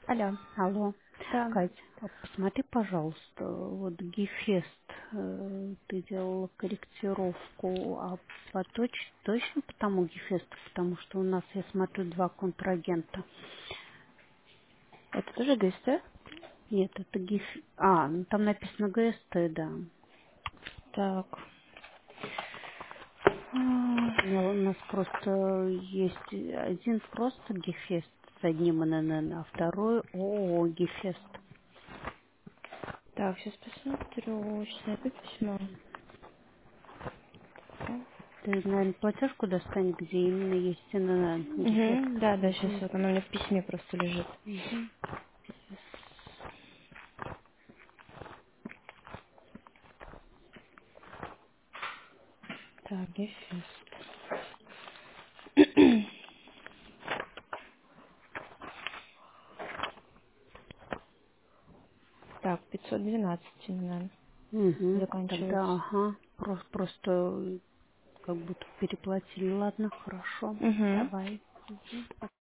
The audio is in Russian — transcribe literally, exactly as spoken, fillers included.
Алло. Алло, Да. Кать, а посмотри, пожалуйста, вот Гефест, э, ты делала корректировку, а по точ- точно по тому Гефесту, потому что у нас, я смотрю, два контрагента. Это тоже ГСТ? Нет, это Геф... А, ну там написано ГСТ, да. Так. М, У меня- у нас просто есть один просто Гефест с одним ННН, а второй ООО Гефест. Так, сейчас посмотрю. Сейчас найду письмо. Ты, наверное, платежку достань, где именно есть ННН Гефест. Угу. Да, да, сейчас Угу. вот она у меня в письме просто лежит. Угу. Так, Гефест. Так, пятьсот двенадцать именно Угу. Тогда, заканчивается. ага, просто, просто как будто переплатили. Ладно, хорошо. Угу. Давай. Мгм.